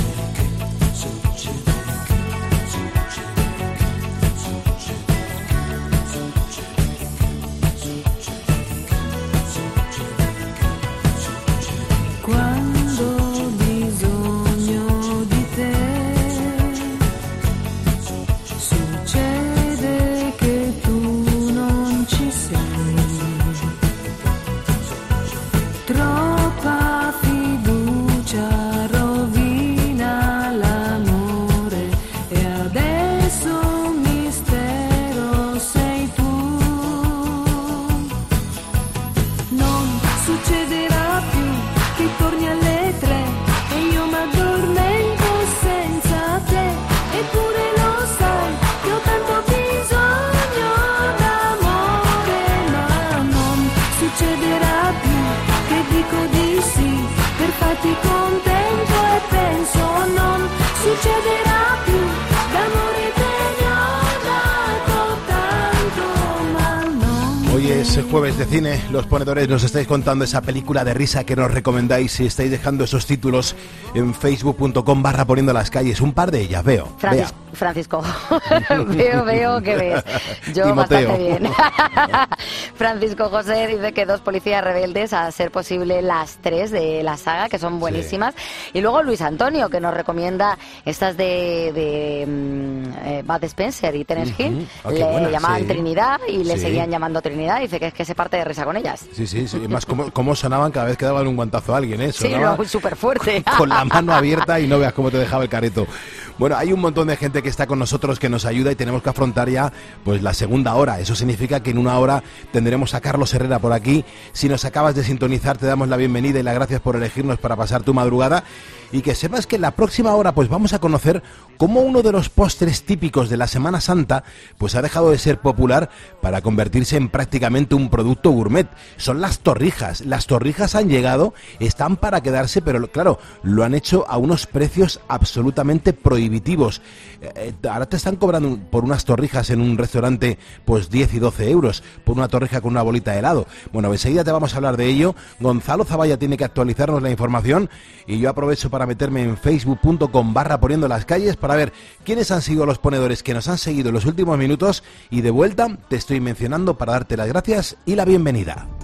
Hoy es jueves de cine, los ponedores nos estáis contando esa película de risa que nos recomendáis y estáis dejando esos títulos en facebook.com/poniendo las calles, un par de ellas, veo. Francisco, veo que ves. Yo Timoteo. Bastante bien. Francisco José dice que 2 policías rebeldes, a ser posible las 3 de la saga, que son buenísimas. Sí. Y luego Luis Antonio, que nos recomienda estas de Bud Spencer y Terence Hill. Le llamaban Trinidad y le seguían llamando Trinidad. Dice que se parte de risa con ellas. Sí. Más cómo sonaban cada vez que daban un guantazo a alguien, ¿eh? Sonaba súper fuerte. Con la mano abierta y no veas cómo te dejaba el careto. Bueno, hay un montón de gente que está con nosotros, que nos ayuda y tenemos que afrontar ya pues la segunda hora. Eso significa que en una hora tendremos a Carlos Herrera por aquí. Si nos acabas de sintonizar, te damos la bienvenida y las gracias por elegirnos para pasar tu madrugada. Y que sepas que en la próxima hora pues vamos a conocer cómo uno de los postres típicos de la Semana Santa pues ha dejado de ser popular para convertirse en prácticamente un producto gourmet. Son las torrijas. Las torrijas han llegado, están para quedarse, pero claro, lo han hecho a unos precios absolutamente prohibitivos. Ahora te están cobrando por unas torrijas en un restaurante pues 10 y 12 euros por una torrija con una bolita de helado. Bueno, enseguida te vamos a hablar de ello. Gonzalo Zavalla tiene que actualizarnos la información y yo aprovecho para meterme en facebook.com/poniendo las calles para ver quiénes han sido los ponedores que nos han seguido en los últimos minutos y de vuelta te estoy mencionando para darte las gracias y la bienvenida.